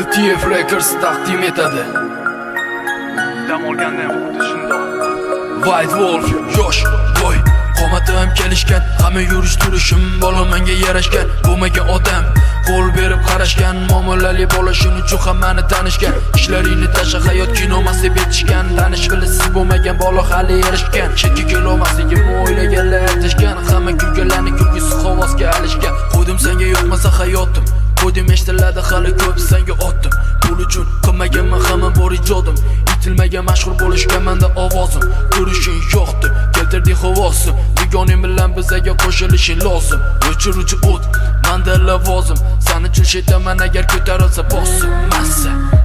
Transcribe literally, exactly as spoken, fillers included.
T F Records taqdim etadi. Dam olganda ham xuddi shundoq. White Wolf, yosh boy, qomatim kelishgan, hamma yurish turishim bola menga yarashgan, bo'lmagan odam qo'l berib qarashgan, muomalali bola shuning uchun hammani tanishgan, ishlaringni tasha hayot kinomas deb aytishgan, tanish bilasiz bo'lmagan bola hali erishgan, chetga kelolmasligimni o'ylaganlar aytishgan, hamma kulganlarni kulgisi havosga alishgan, qo'ydim senga yo'qmasa hayotim, qo'ydim eshtiladi hali ko'p senga otdim, pul uchun qilmaganman hamma bor ijodim, itilmagan mashhur bo'lishga menda ovozim, ko'rishing yo'qdi, keltirdi havosim, dugoning bilan bizaga qo'shilishing lozim, o'chiruvchi o't menda lavozim, sen uchun shetaman agar ko'tarilsa bosim massa.